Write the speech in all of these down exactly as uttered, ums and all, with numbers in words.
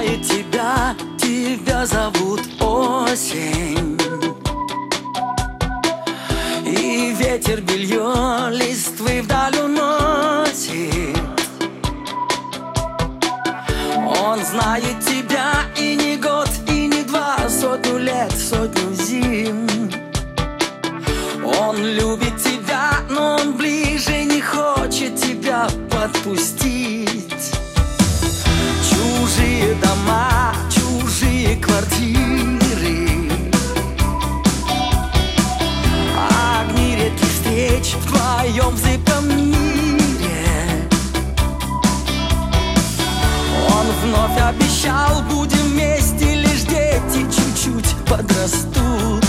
знает тебя, тебя зовут осень. И ветер белье листвы вдаль уносит. Он знает тебя и не год, и не два, сотню лет, сотню зим. Он любит тебя, но он ближе не хочет тебя подпустить. Чужие дома, чужие квартиры, огни редких встреч в твоем зыбком мире. Он вновь обещал, будем вместе, лишь дети чуть-чуть подрастут.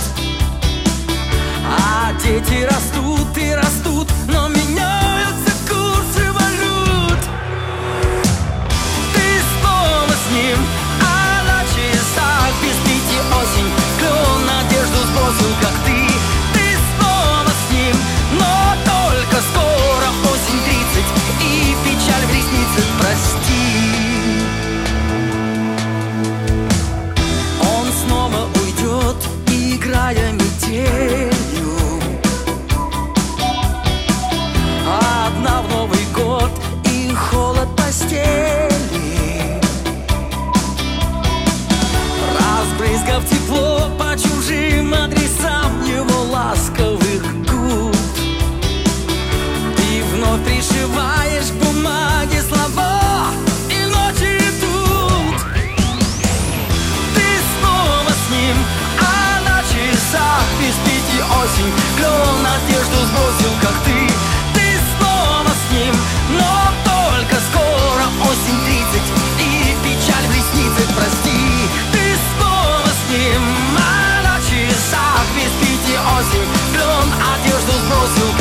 А дети растут и растут, но меняются курсы валют. Ты снова с ним, а на часах без пяти осень. Клен надежду сбросил, как ты. Ты снова с ним, но только скоро осень тридцать, и печаль в ресницах, прости. Он снова уйдет, играя метелью. Одна в Новый год и холод постели, разбрызгав тепло по чужим адресам его ласковых губ. Ты вновь пришиваешь к бумаге слова, и ночи идут. Ты снова с ним, а на часах без пяти осень. Клен надежду сбросил, как ты. Ты снова с ним, но только скоро осень тридцать, и печаль в ресницах, прости. Ты снова с ним, а на часах без пяти осень. Клен одежду сбросил,